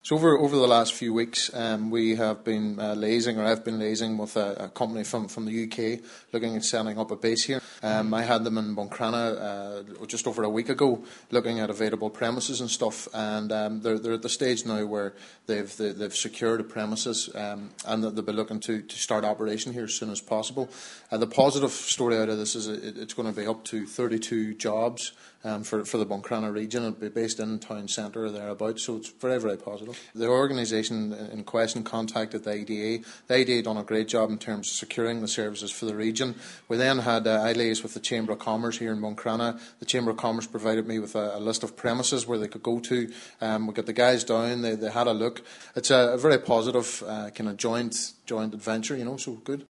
So over the last few weeks, we have been liaising, or I've been liaising with a company from the UK looking at setting up a base here. I had them in Buncrana just over a week ago, looking at available premises and stuff, and they're at the stage now where they've secured a premises, and that they'll be looking to start operation here as soon as possible. The positive story out of this is it's going to be up to 32 jobs for the Buncrana region. It'll be based in town centre or thereabouts, so it's very, very positive. The organisation in question contacted the IDA. The IDA done a great job in terms of securing the services for the region. We then had I liaised with the Chamber of Commerce here in Buncrana. The Chamber of Commerce provided me with a list of premises where they could go to. We got the guys down, they had a look. It's a very positive kind of joint adventure, so good.